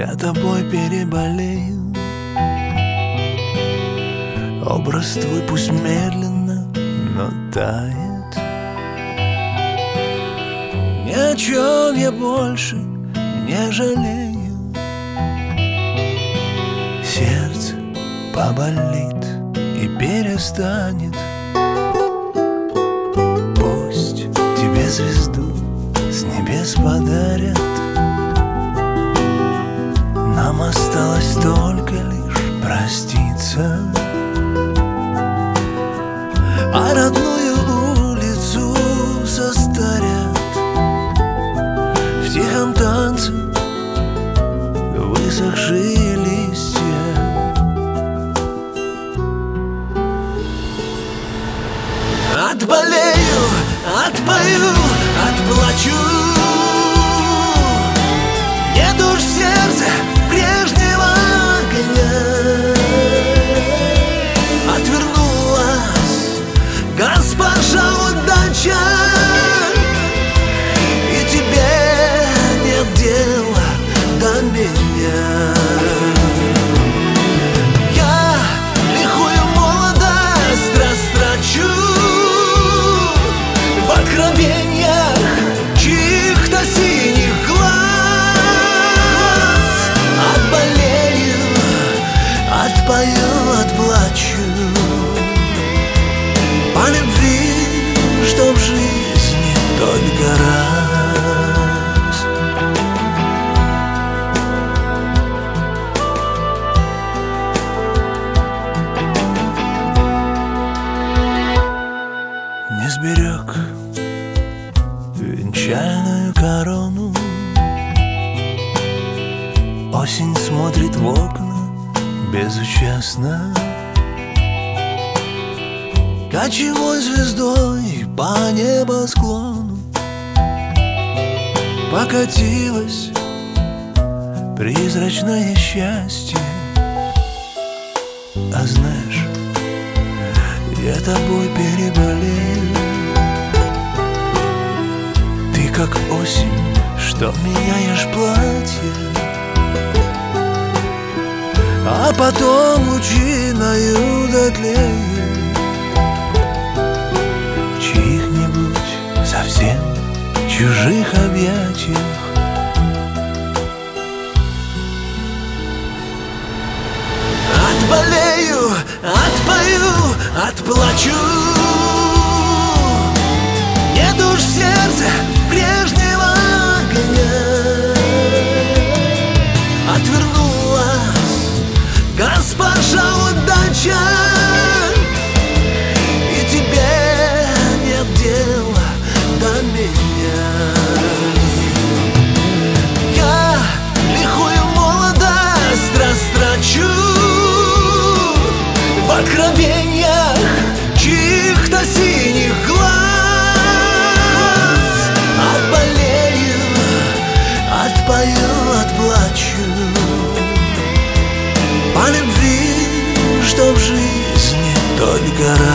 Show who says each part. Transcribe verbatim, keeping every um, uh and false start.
Speaker 1: Я тобой переболею. Образ твой пусть медленно, но тает. Ни о чем я больше не жалею. Сердце поболит и перестанет. Пусть тебе звезду с небес подарят. Нам осталось только лишь проститься. А родную улицу состарят в тихом танце высохшие листья. Отболею, отпою, отплачу. Нет уж в сердце прежнего огня. Отвернулась госпожа удача, и тебе нет дела до меня. Я лихую молодость растрачу в откровениях чьих-то синих глаз. Отболею, отпою, отплачу по любви, что в жизни только раз. Не сберег венчальную корону. Осень смотрит в окна безучастно. Кочевой звездой по небосклону покатилось призрачное счастье. А знаешь, я тобой переболею. Ты как осень, что меняешь платье, а потом лучиною дотлеют в чьих-нибудь совсем чужих объятиях. Отболею, отпою, отплачу. Нет уж в сердце прежнего огня. Отвернулась госпожа удача, и тебе нет дела до меня. Я лихую молодость растрачу в откровениях чьих-то синих глаз. Отболею, отпою, отплачу по любви, что в жизни только раз.